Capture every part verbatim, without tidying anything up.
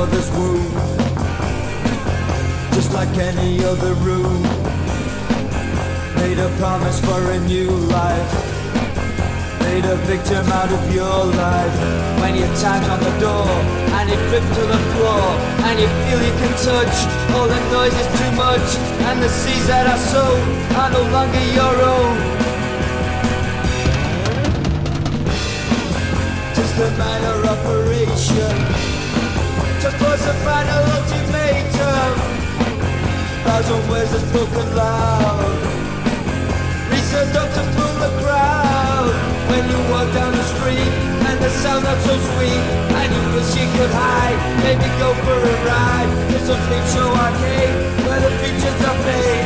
mother's womb, just like any other room. Made a promise for a new life, made a victim out of your life. When your time's on the door and it gripped to the floor, and you feel you can touch, all the noise is too much, and the seas that are sown are no longer your own. Just a minor operation to force a final ultimatum. Thousand words are spoken loud, reasoned up to fool the crowd. When you walk down the street and the sound not so sweet, and you wish you could hide, maybe go for a ride to some peep show arcade where the features are paid.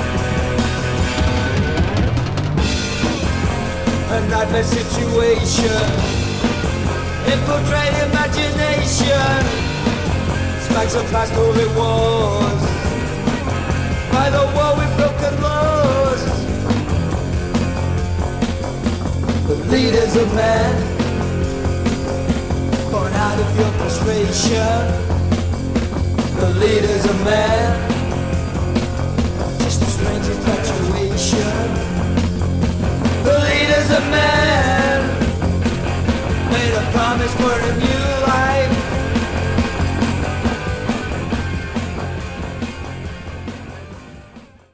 A nightmare situation, infiltrate imagination, smacks of past who it was, by the war with broken laws. The leader's a man, born out of your frustration. The leader's a man,